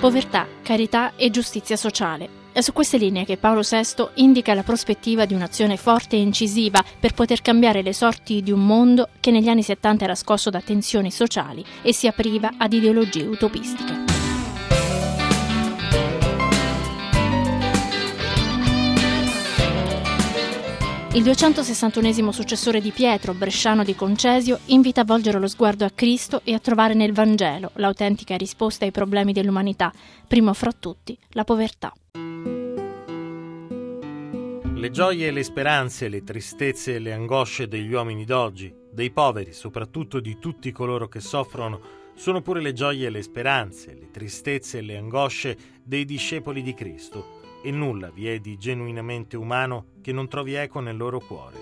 povertà, carità e giustizia sociale. È su queste linee che Paolo VI indica la prospettiva di un'azione forte e incisiva per poter cambiare le sorti di un mondo che negli anni 70 era scosso da tensioni sociali e si apriva ad ideologie utopistiche. Il 261esimo successore di Pietro, bresciano di Concesio, invita a volgere lo sguardo a Cristo e a trovare nel Vangelo l'autentica risposta ai problemi dell'umanità, primo fra tutti la povertà. Le gioie e le speranze, le tristezze e le angosce degli uomini d'oggi, dei poveri, soprattutto di tutti coloro che soffrono, sono pure le gioie e le speranze, le tristezze e le angosce dei discepoli di Cristo. E nulla vi è di genuinamente umano che non trovi eco nel loro cuore.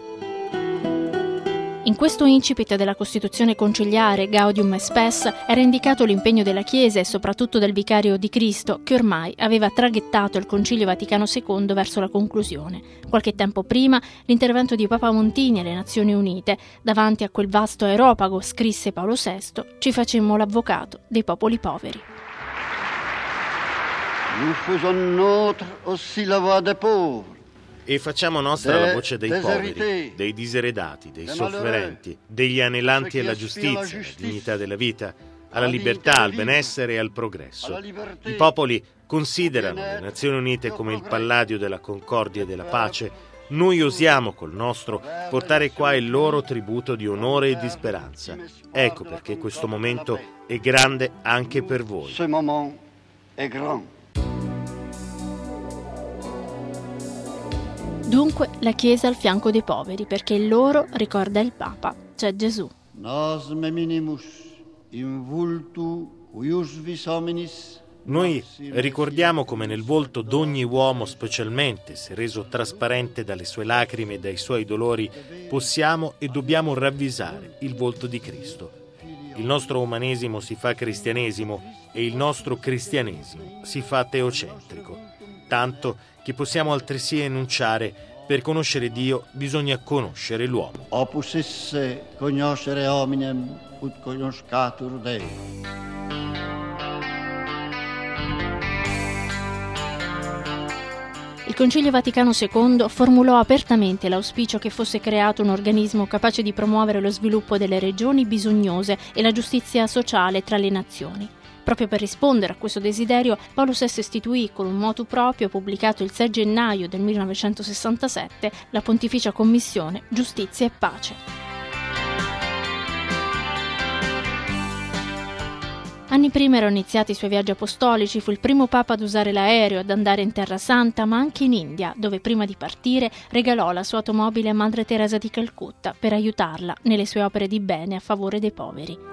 In questo incipit della Costituzione conciliare Gaudium et Spes era indicato l'impegno della Chiesa e soprattutto del Vicario di Cristo, che ormai aveva traghettato il Concilio Vaticano II verso la conclusione. Qualche tempo prima, l'intervento di Papa Montini alle Nazioni Unite, davanti a quel vasto aeropago, scrisse Paolo VI, ci facemmo l'avvocato dei popoli poveri. Nous faisons nôtre aussi la voix des pauvres. E facciamo nostra la voce dei poveri, dei diseredati, dei sofferenti, degli anelanti alla giustizia, alla dignità della vita, alla libertà, al benessere e al progresso. I popoli considerano le Nazioni Unite come il palladio della concordia e della pace. Noi osiamo col nostro portare qua il loro tributo di onore e di speranza. Ecco perché questo momento è grande anche per voi. Ce moment est grand. Dunque la Chiesa al fianco dei poveri, perché il loro, ricorda il Papa, c'è Gesù. Nos meminimus in vultu huius vis hominis. Noi ricordiamo come nel volto d'ogni uomo, specialmente se reso trasparente dalle sue lacrime e dai suoi dolori, possiamo e dobbiamo ravvisare il volto di Cristo. Il nostro umanesimo si fa cristianesimo e il nostro cristianesimo si fa teocentrico, tanto che possiamo altresì enunciare: per conoscere Dio bisogna conoscere l'uomo. Opus esse cognoscere hominem ut cognoscatur Deo. Il Concilio Vaticano II formulò apertamente l'auspicio che fosse creato un organismo capace di promuovere lo sviluppo delle regioni bisognose e la giustizia sociale tra le nazioni. Proprio per rispondere a questo desiderio, Paolo VI istituì con un motu proprio pubblicato il 6 gennaio del 1967 la Pontificia Commissione Giustizia e Pace. Anni prima erano iniziati i suoi viaggi apostolici, fu il primo Papa ad usare l'aereo, ad andare in Terra Santa, ma anche in India, dove prima di partire regalò la sua automobile a Madre Teresa di Calcutta per aiutarla nelle sue opere di bene a favore dei poveri.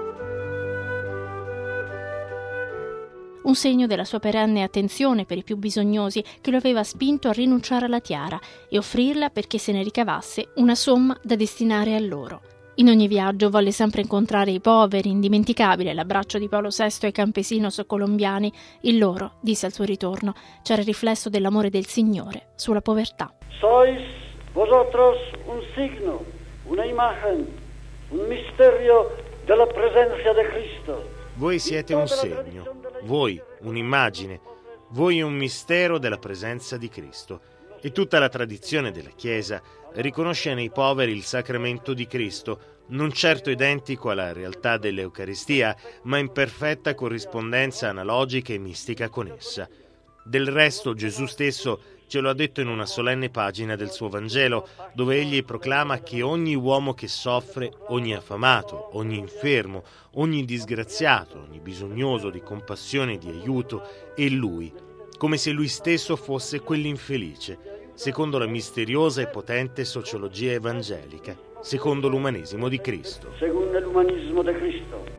Un segno della sua perenne attenzione per i più bisognosi che lo aveva spinto a rinunciare alla tiara e offrirla perché se ne ricavasse una somma da destinare a loro. In ogni viaggio volle sempre incontrare i poveri, indimenticabile l'abbraccio di Paolo VI ai campesinos colombiani. Il loro, disse al suo ritorno, c'era il riflesso dell'amore del Signore sulla povertà. Sois vosotros un signo, una imagen, un misterio della presenza di Cristo. Voi siete un segno, voi un'immagine, voi un mistero della presenza di Cristo. E tutta la tradizione della Chiesa riconosce nei poveri il sacramento di Cristo, non certo identico alla realtà dell'Eucaristia, ma in perfetta corrispondenza analogica e mistica con essa. Del resto Gesù stesso ce lo ha detto in una solenne pagina del suo Vangelo, dove egli proclama che ogni uomo che soffre, ogni affamato, ogni infermo, ogni disgraziato, ogni bisognoso di compassione e di aiuto, è lui, come se lui stesso fosse quell'infelice, secondo la misteriosa e potente sociologia evangelica, secondo l'umanesimo di Cristo. Secondo l'umanismo di Cristo.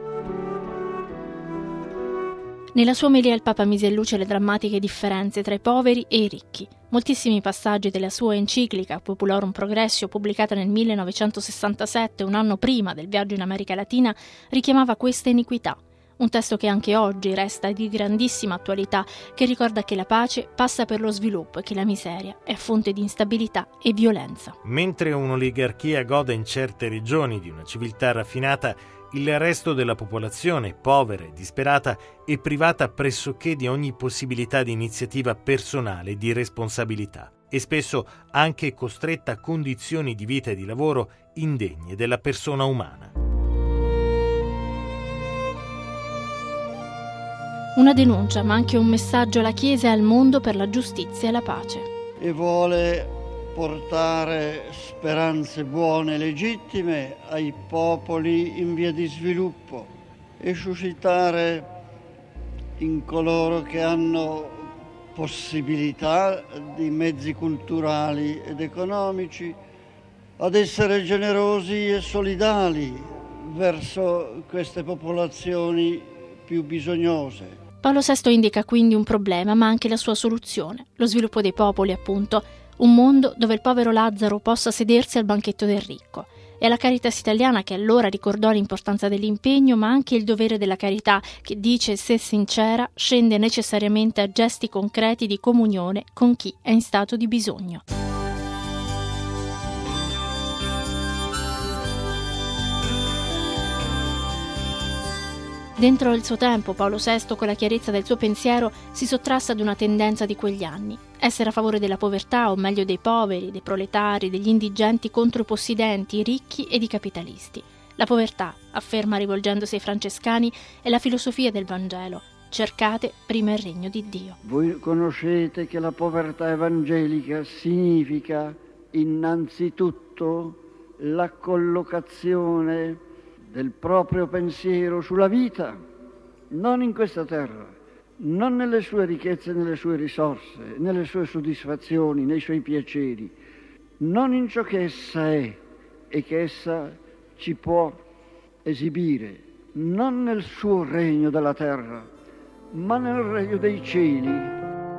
Nella sua omelia il Papa mise in luce le drammatiche differenze tra i poveri e i ricchi. Moltissimi passaggi della sua enciclica Populorum Progressio, pubblicata nel 1967, un anno prima del viaggio in America Latina, richiamava questa iniquità. Un testo che anche oggi resta di grandissima attualità, che ricorda che la pace passa per lo sviluppo e che la miseria è fonte di instabilità e violenza. Mentre un'oligarchia gode in certe regioni di una civiltà raffinata, il resto della popolazione, povera e disperata, è privata pressoché di ogni possibilità di iniziativa personale e di responsabilità, e spesso anche costretta a condizioni di vita e di lavoro indegne della persona umana. Una denuncia, ma anche un messaggio alla Chiesa e al mondo per la giustizia e la pace. E vuole portare speranze buone e legittime ai popoli in via di sviluppo e suscitare in coloro che hanno possibilità di mezzi culturali ed economici ad essere generosi e solidali verso queste popolazioni più bisognose. Paolo VI indica quindi un problema, ma anche la sua soluzione, lo sviluppo dei popoli, appunto, un mondo dove il povero Lazzaro possa sedersi al banchetto del ricco. È la Caritas italiana che allora ricordò l'importanza dell'impegno, ma anche il dovere della carità, che dice, se sincera, scende necessariamente a gesti concreti di comunione con chi è in stato di bisogno. Dentro il suo tempo, Paolo VI, con la chiarezza del suo pensiero, si sottrasse ad una tendenza di quegli anni: essere a favore della povertà, o meglio dei poveri, dei proletari, degli indigenti contro i possidenti, i ricchi ed i capitalisti. La povertà, afferma rivolgendosi ai francescani, è la filosofia del Vangelo. Cercate prima il regno di Dio. Voi conoscete che la povertà evangelica significa innanzitutto la collocazione del proprio pensiero sulla vita, non in questa terra, non nelle sue ricchezze, nelle sue risorse, nelle sue soddisfazioni, nei suoi piaceri, non in ciò che essa è e che essa ci può esibire, non nel suo regno della terra, ma nel regno dei cieli.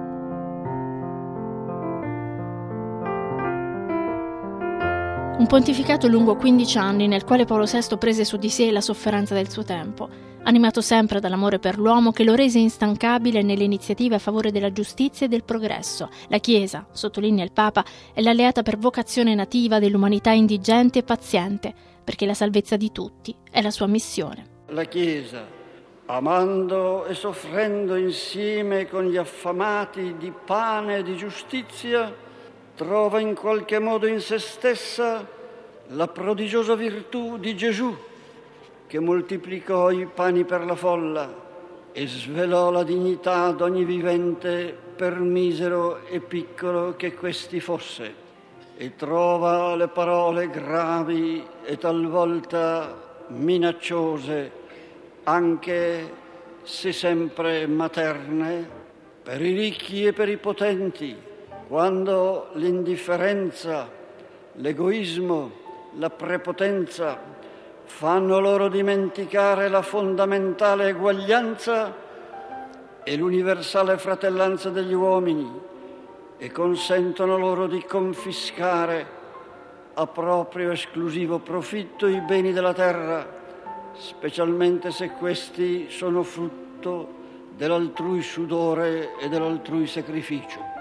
Un pontificato lungo 15 anni nel quale Paolo VI prese su di sé la sofferenza del suo tempo, animato sempre dall'amore per l'uomo che lo rese instancabile nelle iniziative a favore della giustizia e del progresso. La Chiesa, sottolinea il Papa, è l'alleata per vocazione nativa dell'umanità indigente e paziente, perché la salvezza di tutti è la sua missione. La Chiesa, amando e soffrendo insieme con gli affamati di pane e di giustizia, trova in qualche modo in se stessa la prodigiosa virtù di Gesù, che moltiplicò i pani per la folla e svelò la dignità d'ogni vivente, per misero e piccolo che questi fosse, e trova le parole gravi e talvolta minacciose, anche se sempre materne, per i ricchi e per i potenti, quando l'indifferenza, l'egoismo, la prepotenza fanno loro dimenticare la fondamentale eguaglianza e l'universale fratellanza degli uomini e consentono loro di confiscare a proprio esclusivo profitto i beni della terra, specialmente se questi sono frutto dell'altrui sudore e dell'altrui sacrificio.